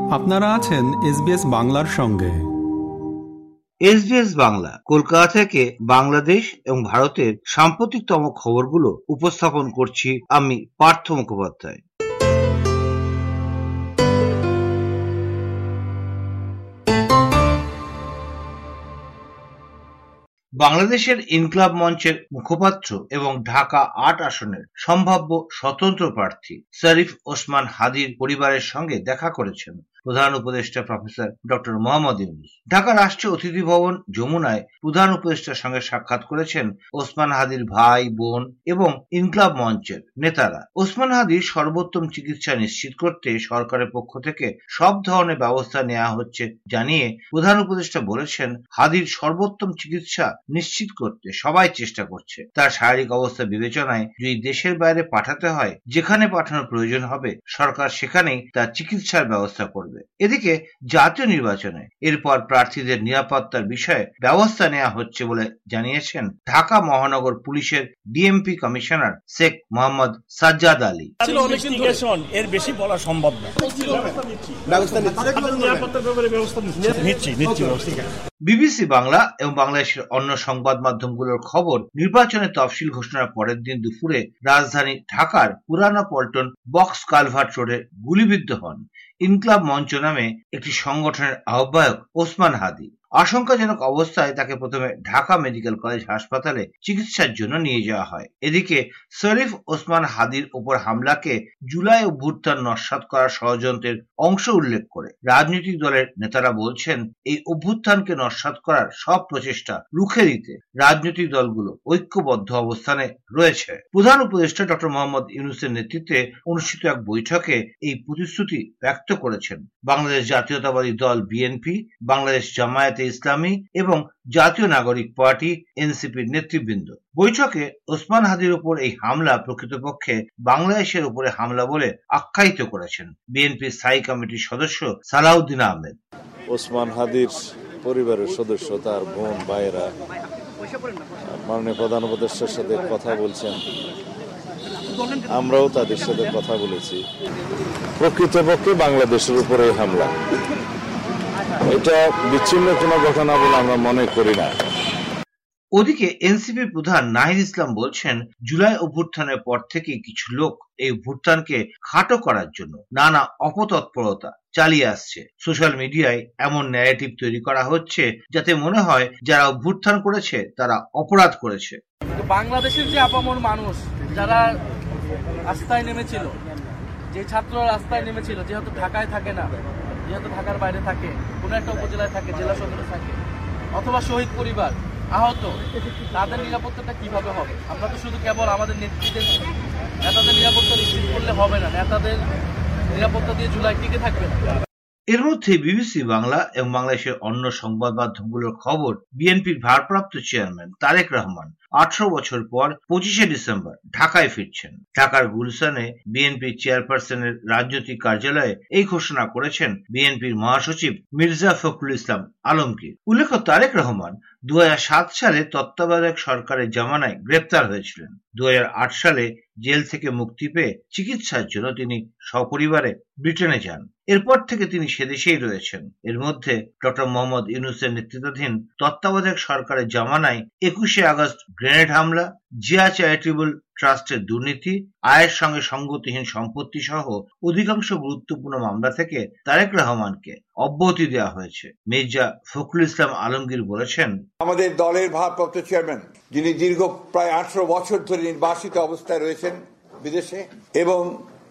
আপনারা আছেন SBS বাংলার সঙ্গে। SBS বাংলা কলকাতা থেকে বাংলাদেশ এবং ভারতের সাম্প্রতিকতম খবরগুলো উপস্থাপন করছি আমি পার্থ মুখোপাধ্যায়। বাংলাদেশের ইনকলাব মঞ্চের মুখপাত্র এবং ঢাকা ৮ আসনের সম্ভাব্য স্বতন্ত্র প্রার্থী শরীফ ওসমান হাদির পরিবারের সঙ্গে দেখা করেছেন প্রধান উপদেষ্টা প্রফেসর ডক্টর মোহাম্মদ ইউনূস। ঢাকা রাষ্ট্রীয় অতিথি ভবন যমুনায় প্রধান উপদেষ্টার সঙ্গে সাক্ষাৎ করেছেন ওসমান হাদির ভাই, বোন এবং ইনকলাব মঞ্চের নেতারা। ওসমান হাদির সর্বোত্তম চিকিৎসা নিশ্চিত করতে সরকারের পক্ষ থেকে সব ধরনের ব্যবস্থা নেওয়া হচ্ছে জানিয়ে প্রধান উপদেষ্টা বলেছেন, হাদির সর্বোত্তম চিকিৎসা নিশ্চিত করতে সবাই চেষ্টা করছে। তার শারীরিক অবস্থা বিবেচনায় যদি দেশের বাইরে পাঠাতে হয়, যেখানে পাঠানোর প্রয়োজন হবে সরকার সেখানেই তার চিকিৎসার ব্যবস্থা করবে। এদিকে জাতীয় নির্বাচনে এরপর প্রার্থীদের নিরাপত্তার বিষয়ে ব্যবস্থা নেওয়া হচ্ছে বলে জানিয়েছেন ঢাকা মহানগর পুলিশের ডিএমপি কমিশনার শেখ মোহাম্মদ সাজ্জাদ আলী। এর বেশি বলা সম্ভব না। বিবিসি বাংলা এবং বাংলাদেশের অন্য সংবাদ মাধ্যমগুলোর খবর, নির্বাচনের তফসিল ঘোষণার পরের দিন দুপুরে রাজধানী ঢাকার পুরানা পল্টন বক্স কালভার্ট রোডে গুলিবিদ্ধ হন ইনকলাব মঞ্চ নামে একটি সংগঠনের আহ্বায়ক ওসমান হাদি। আশঙ্কাজনক অবস্থায় তাকে প্রথমে ঢাকা মেডিকেল কলেজ হাসপাতালে চিকিৎসার জন্য নিয়ে যাওয়া হয়। এদিকে শরীফ ওসমান হাদির উপর হামলাকে জুলাই অভ্যুত্থান নস্যাৎ করার ষড়যন্ত্রের অংশ উল্লেখ করে রাজনৈতিক দলের নেতারা বলছেন, এই অভ্যুত্থানকে নস্যাৎ করার সব প্রচেষ্টা রুখে দিতে রাজনৈতিক দলগুলো ঐক্যবদ্ধ অবস্থানে রয়েছে। প্রধান উপদেষ্টা ডক্টর মোহাম্মদ ইউনূসের নেতৃত্বে অনুষ্ঠিত এক বৈঠকে এই প্রতিশ্রুতি ব্যক্ত করেছেন বাংলাদেশ জাতীয়তাবাদী দল বিএনপি, বাংলাদেশ জামায়াতে ইসলামী এবং জাতীয় নাগরিক পার্টি এনসিপির নেতৃবৃন্দ। বৈঠকে ওসমান হাদির উপর এই হামলা প্রকৃতপক্ষে বাংলাদেশের উপরে হামলা বলে আখ্যায়িত করেছেন বিএনপির স্থায়ী কমিটির সদস্য সালাউদ্দিন আহমেদ। ওসমান হাদির পরিবারের সদস্য, তার বোন, ভাইয়েরা মাননীয় প্রধান উপদেষ্টার সাথে কথা বলছেন, আমরাও তাদের সাথে কথা বলেছি। প্রকৃতপক্ষে বাংলাদেশের উপরে হামলা, এটা বিচ্ছিন্ন কোনো ঘটনা বলে আমরা মনে করি না। ওদিকে এনসিপি প্রধান নাহিদ ইসলাম বলছেন, জুলাই অভ্যুত্থানের পর থেকে কিছু লোক এই অভ্যুত্থানকে খাটো করার জন্য নানা অপতৎপরতা চালিয়ে আসছে। সোশ্যাল মিডিয়ায় এমন ন্যারেটিভ তৈরি করা হচ্ছে যাতে মনে হয় যারা অভ্যুত্থান করেছে তারা অপরাধ করেছে। বাংলাদেশের যে আপামর মানুষ যারা রাস্তায় নেমেছিল, যে ছাত্ররা রাস্তায় নেমেছিল, যেহেতু ঢাকায় থাকে না, যেহেতু ঢাকার বাইরে থাকে, কোনো একটা উপজেলায় থাকে, জেলা সদরে থাকে, অথবা শহীদ পরিবার, আহত, তাদের নিরাপত্তাটা কিভাবে হবে? আমরা তো শুধু কেবল আমাদের নেতৃত্বের নেতাদের নিরাপত্তা নিশ্চিত করলে হবে না, নেতাদের নিরাপত্তা দিয়ে জুলাই টিকে থাকবে না। এর মধ্যে বিবিসি বাংলা এবং বাংলাদেশের অন্য সংবাদ মাধ্যমগুলোর খবর, বিএনপির ভারপ্রাপ্ত চেয়ারম্যান তারেক রহমান 18 বছর পর 25শে ডিসেম্বর ঢাকায় ফিরছেন। ঢাকার গুলশানে বিএনপি চেয়ারপারসনের রাজনৈতিক কার্যালয়ে এই ঘোষণা করেছেন বিএনপির মহাসচিব মির্জা ফখরুল ইসলাম আলমগীর। উল্লেখ্য, তারেক রহমান 2007 সালে তত্ত্বাবধায়ক সরকারের জামানায় গ্রেপ্তার হয়েছিলেন। 2008 সালে জেল থেকে মুক্তি পেয়ে চিকিৎসার জন্য তিনি সপরিবারে ব্রিটেনে যান। এরপর থেকে তিনি সেদেশেই রয়েছেন। এর মধ্যে ডক্টর মোহাম্মদ ইউনূসের নেতৃত্বাধীন তত্ত্বাবধায়ক সরকারের জামানায় 21শে আগস্ট গ্রেনেড হামলা, জিয়া চ্যারিটেবল ট্রাস্টের দুর্নীতি, আয়ের সঙ্গে সঙ্গতিহীন সম্পত্তি সহ অধিকাংশ গুরুত্বপূর্ণ মামলা থেকে তারেক রহমানকে অব্যাহতি দেওয়া হয়েছে। মির্জা ফখরুল ইসলাম আলমগীর বলেছেন, আমাদের দলের ভারপ্রাপ্ত চেয়ারম্যান, যিনি দীর্ঘ প্রায় 18 বছর ধরে নির্বাসিত অবস্থায় রয়েছেন বিদেশে, এবং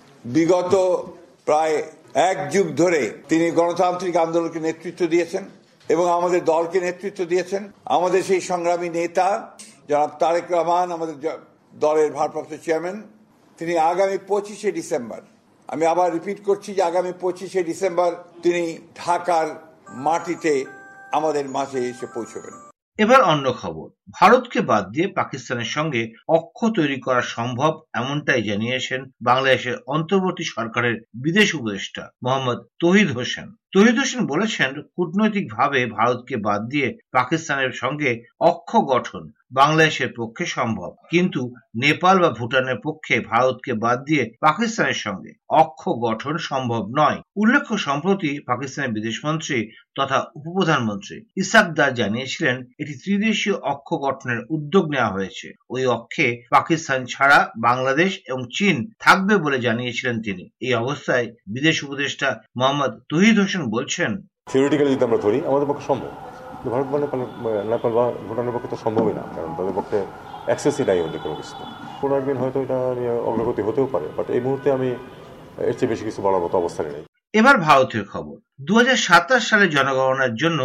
বিগত প্রায় 1 যুগ ধরে তিনি গণতান্ত্রিক আন্দোলনকে নেতৃত্ব দিয়েছেন এবং আমাদের দলকে নেতৃত্ব দিয়েছেন। আমাদের সেই সংগ্রামী নেতা জনাব তারেক রহমান, আমাদের দলের ভারপ্রাপ্ত চেয়ারম্যান, তিনি আগামী 25শে ডিসেম্বর, আমি আবার রিপিট করছি যে আগামী 25শে ডিসেম্বর তিনি ঢাকার মাটিতে আমাদের মাঝে এসে পৌঁছবেন। এবার অন্য খবর, ভারতকে বাদ দিয়ে পাকিস্তানের সঙ্গে অক্ষ তৈরি করা সম্ভব, এমনটাই জানিয়েছেন বাংলাদেশের অন্তর্বর্তী সরকারের বিদেশ উপদেষ্টা মোহাম্মদ তৌহিদ হোসেন। তৌহিদ হোসেন বলেছেন, কূটনৈতিকভাবে ভারতকে বাদ দিয়ে পাকিস্তানের সঙ্গে অক্ষ গঠন বাংলাদেশের পক্ষে সম্ভব, কিন্তু নেপাল বা ভুটানের পক্ষে ভারতকে বাদ দিয়ে পাকিস্তানের সঙ্গে অক্ষ গঠন সম্ভব নয়। উল্লেখ্য, সম্প্রতি পাকিস্তানের বিদেশমন্ত্রী তথা উপপ্রধানমন্ত্রী ইসাক দার জানিয়েছিলেন একটি ত্রিদেশীয় অক্ষ গঠনের উদ্যোগ নেওয়া হয়েছে। ওই অক্ষে পাকিস্তান ছাড়া বাংলাদেশ এবং চীন থাকবে বলে জানিয়েছিলেন তিনি। এই অবস্থায় বিদেশ উপদেষ্টা মোহাম্মদ তৌহিদ হোসেন বলছেন, থিওরিটিক্যালি যদি আমরা ধরি আমাদের পক্ষে সম্ভব, ভারত বা নেপাল বা ভুটানের পক্ষে তো সম্ভবই না, কারণ তাদের পক্ষে অ্যাক্সেসই নাই ওদের কোনো কিছু। কোনো একদিন হয়তো এটা নিয়ে অগ্রগতি হতেও পারে, বাট এই মুহূর্তে আমি এর চেয়ে বেশি কিছু বলার মতো অবস্থায় নেই। এবার ভারতের খবর। 2027 সালে জনগণনার জন্য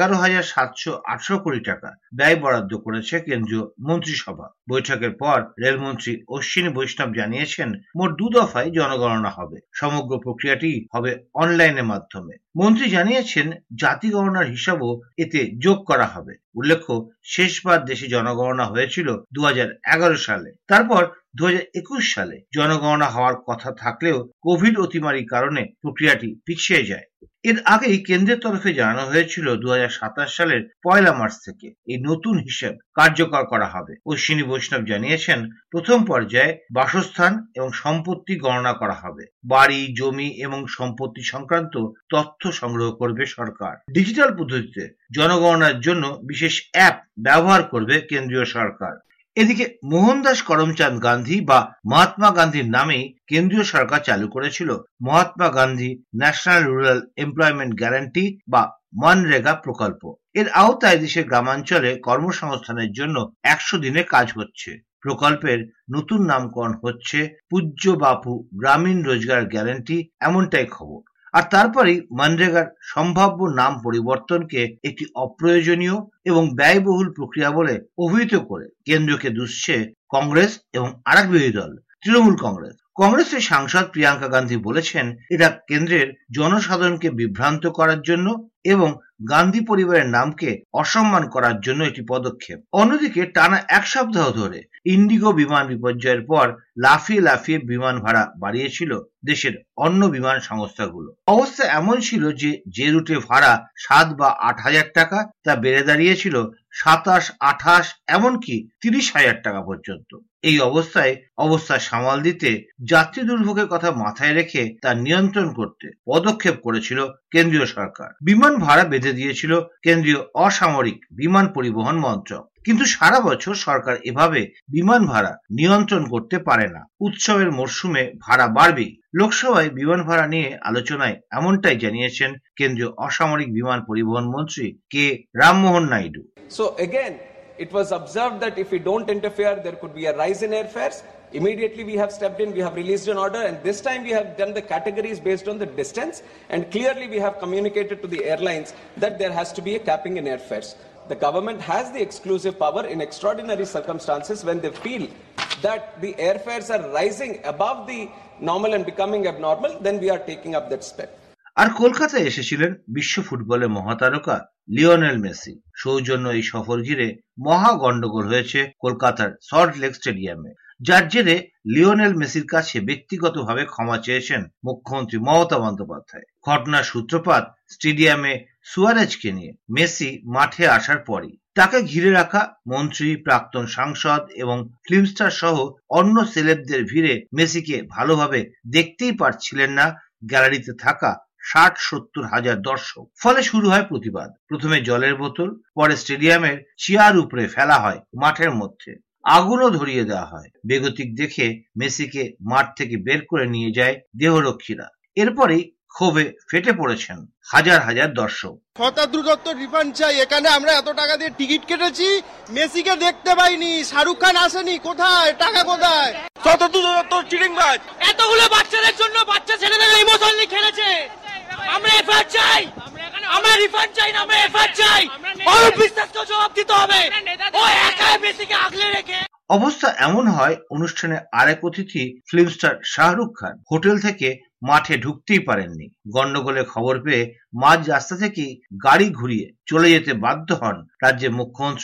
11,718 কোটি টাকা ব্যয় বরাদ্দ করেছে কেন্দ্রীয় মন্ত্রিসভা। বৈঠকের পর রেলমন্ত্রী অশ্বিনী বৈষ্ণব জানিয়েছেন, মোট 2 দফায় জনগণনা হবে। সমগ্র প্রক্রিয়াটি হবে অনলাইনের মাধ্যমে। মন্ত্রী জানিয়েছেন, জাতি গণনার হিসাবও এতে যোগ করা হবে। উল্লেখ্য, শেষবার দেশে জনগণনা হয়েছিল 2011 সালে। তারপর 2021 সালে জনগণনা হওয়ার কথা থাকলেও কোভিড অতিমারির কারণে প্রক্রিয়াটি পিছিয়ে যায়। এর আগেই কেন্দ্রের তরফে জানানো হয়েছিল 2027 সালের 1 মার্চ থেকে এই নতুন হিসাব কার্যকর করা হবে। অশ্বিনী বৈষ্ণব জানিয়েছেন, প্রথম পর্যায়ে বাসস্থান এবং সম্পত্তি গণনা করা হবে। বাড়ি, জমি এবং সম্পত্তি সংক্রান্ত তথ্য সংগ্রহ করবে সরকার। ডিজিটাল পদ্ধতিতে জনগণনার জন্য বিশেষ অ্যাপ ব্যবহার করবে কেন্দ্রীয় সরকার। এদিকে মোহনদাস করমচাঁদ গান্ধী বা মহাত্মা গান্ধীর নামেই কেন্দ্রীয় সরকার চালু করেছিল Mahatma Gandhi national rural employment guarantee বা মনরেগা প্রকল্প। এর আওতায় দেশের গ্রামাঞ্চলে কর্মসংস্থানের জন্য 100 দিনে কাজ হচ্ছে। প্রকল্পের নতুন নামকরণ হচ্ছে পূজ্য বাপু গ্রামীণ রোজগার গ্যারান্টি, এমনটাই খবর। আর তারপরেই মনরেগার সম্ভাব্য নাম পরিবর্তনকে একটি অপ্রয়োজনীয় এবং ব্যয়বহুল প্রক্রিয়া বলে অভিহিত করে কেন্দ্রকে দুষছে কংগ্রেস এবং আরেক বিরোধী দল তৃণমূল কংগ্রেস। কংগ্রেসের সাংসদ প্রিয়াঙ্কা গান্ধী বলেছেন, এটা কেন্দ্রের জনসাধারণকে বিভ্রান্ত করার জন্য এবং গান্ধী পরিবারের নামকে অসম্মান করার জন্য একটি পদক্ষেপ। অন্যদিকে টানা 1 সপ্তাহ ধরে ইন্ডিগো বিমান বিপর্যয়ের পর লাফিয়ে লাফিয়ে বিমান ভাড়া বাড়িয়েছিল দেশের অন্য বিমান সংস্থাগুলো। অবস্থা এমন ছিল যে রুটে ভাড়া 7 বা 8 হাজার টাকা, তা বেড়ে দাঁড়িয়েছিল 27, 28 এমনকি 30,000 টাকা পর্যন্ত। এই অবস্থা সামাল দিতে যাত্রী দুর্ভোগের কথা মাথায় রেখে তা নিয়ন্ত্রণ করতে পদক্ষেপ করেছিল কেন্দ্রীয় সরকার। বিমান ভাড়া বেঁধে দিয়েছিল কেন্দ্রীয় অসামরিক বিমান পরিবহন মন্ত্রক। কিন্তু সারা বছর সরকার এভাবে বিমান ভাড়া নিয়ন্ত্রণ করতে পারে না। উৎসবের মরশুমে ভাড়া বাড়বেই। লোকসভায় বিমান ভাড়া নিয়ে আলোচনায় এমনটাই জানিয়েছেন কেন্দ্রীয় অসামরিক বিমান পরিবহন মন্ত্রী কে Rammohan Naidu. So again, it was observed that if we don't interfere, there could be a rise in airfares. Immediately we have stepped in, we have released an order, and this time we have done the categories based on the distance, and clearly we have communicated to the airlines that there has to be a capping in airfares. The government has the exclusive power in extraordinary circumstances when they feel that the airfares are rising above the normal and becoming abnormal, then we are taking up that step. আর কলকাতায় এসেছিলেন বিশ্ব ফুটবলের মহাতারকা Lionel Messi. সৌজন্য এই সফর ঘিরে মহা গন্ডগোল হয়েছে কলকাতার সল্ট লেক স্টেডিয়ামে, যার জেরে লিওনেল মেসির কাছে ব্যক্তিগতভাবে ক্ষমা চেয়েছেন মুখ্যমন্ত্রী মমতা বন্দ্যোপাধ্যায়। ঘটনার সূত্রপাত স্টেডিয়ামে সুয়ারেজকে নিয়ে মেসি মাঠে আসার পরই। তাকে ঘিরে রাখা মন্ত্রী, প্রাক্তন সাংসদ এবং ফিল্ম স্টার সহ অন্য সেলেবদের ভিড়ে মেসিকে ভালোভাবে দেখতেই পারছিলেন না গ্যালারিতে থাকা 60-70 হাজার দর্শক। ফলে শুরু হয় প্রতিবাদ। প্রথমে জলের বোতল, পরে স্টেডিয়ামের চেয়ার উপরে ফেলা হয়, মাঠের মধ্যে আগুনও ধরিয়ে দেওয়া হয়। বেগতিক দেখে মেসিকে মাঠ থেকে বের করে নিয়ে যায় দেহরক্ষীরা। এরপরেই ক্ষোভে ফেটে পড়েছেন হাজার হাজার দর্শক। শতাব্দী দত্ত রিফান্ড চাই। এখানে আমরা এত টাকা দিয়ে টিকিট কেটেছি, মেসিকে দেখতে পাইনি, শাহরুখ খান আসেনি, কোথায় টাকা কোথায়? শতাব্দী দত্ত চিটিংবাজ। এতগুলো বাচ্চাদের জন্য বাচ্চা ছেলেদের ইমোশনালি খেলেছে। আমরা এফআইআর চাই, আমরা রিফান্ড চাই না, আমরা এফআইআর চাই। অরূপ বিশ্বাসকে জবাব দিতে হবে। ও একাই মেসিকে আগলে রেখে। অবস্থা এমন হয়, অনুষ্ঠানে আরেক অতিথি film star Shahrukh Khan hotel থেকে মাঠে ঢুকতেই পারেননি। গন্ডগোলের খবর পেয়ে মাঝ রাস্তা থেকেই গাড়ি ঘুরিয়ে চলে যেতে বাধ্য হন রাজ্যের মুখ্যমন্ত্রী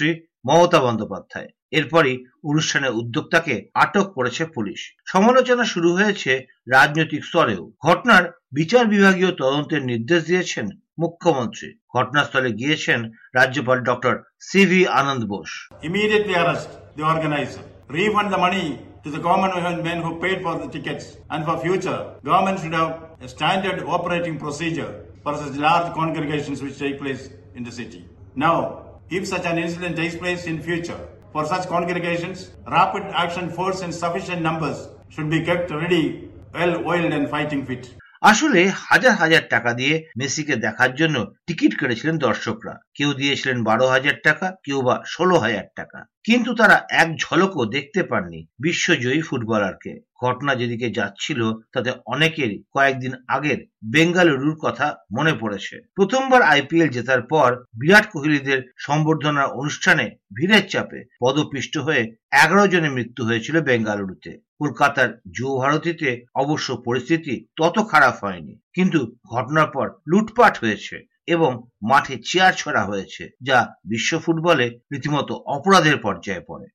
মমতা বন্দ্যোপাধ্যায়। এরপরই অনুষ্ঠানের উদ্যোক্তাকে আটক করেছে পুলিশ। সমালোচনা শুরু হয়েছে রাজনৈতিক স্তরেও। ঘটনার বিচার বিভাগীয় তদন্তের নির্দেশ দিয়েছেন মুখ্যমন্ত্রী। ঘটনাস্থলে গিয়েছেন রাজ্যপাল doctor CV Ananda Bose. Immediately arrest the organizer, refund the money to the common men who paid for the tickets, and for future, government should have a standard operating procedure for such large congregations which take place in the city. Now, if such an incident takes place in future, for such congregations, rapid action force in sufficient numbers should be kept ready, well-oiled and fighting fit. আসলে হাজার হাজার টাকা দিয়ে মেসিকে দেখার জন্য ticket কেটেছিলেন দর্শকরা। কেউ দিয়েছিলেন 12,000 টাকা, কেউ বা 16,000 টাকা, কিন্তু তারা এক ঝলকও দেখতে পাননি বিশ্বজয়ী ফুটবলারকে। ঘটনা যেদিকে যাচ্ছিল তাতে অনেকের কয়েকদিন আগের বেঙ্গালুরুর কথা মনে পড়েছে। প্রথমবার IPL জেতার পর বিরাট কোহলিদের সম্বর্ধনার অনুষ্ঠানে ভিড়ের চাপে পদপিষ্ট হয়ে 11 জনের মৃত্যু হয়েছিল বেঙ্গালুরুতে। কলকাতার যুবভারতীতে অবশ্য পরিস্থিতি তত খারাপ হয়নি, কিন্তু ঘটনার পর লুটপাট হয়েছে এবং মাঠে চেয়ার ছড়া হয়েছে, যা বিশ্ব ফুটবলে রীতিমতো অপরাধের পর্যায়ে পড়ে।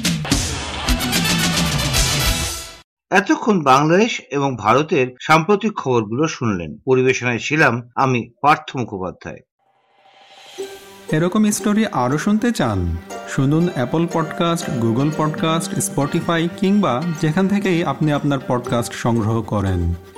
এতক্ষণ বাংলাদেশ এবং ভারতের সাম্প্রতিক খবরগুলো শুনলেন। পরিবেশনায় ছিলাম আমি পার্থ মুখোপাধ্যায়। এরকম স্টোরি আরও শুনতে চান? শুনুন Apple podcast, Google podcast, Spotify কিংবা যেখান থেকেই আপনি আপনার পডকাস্ট সংগ্রহ করেন।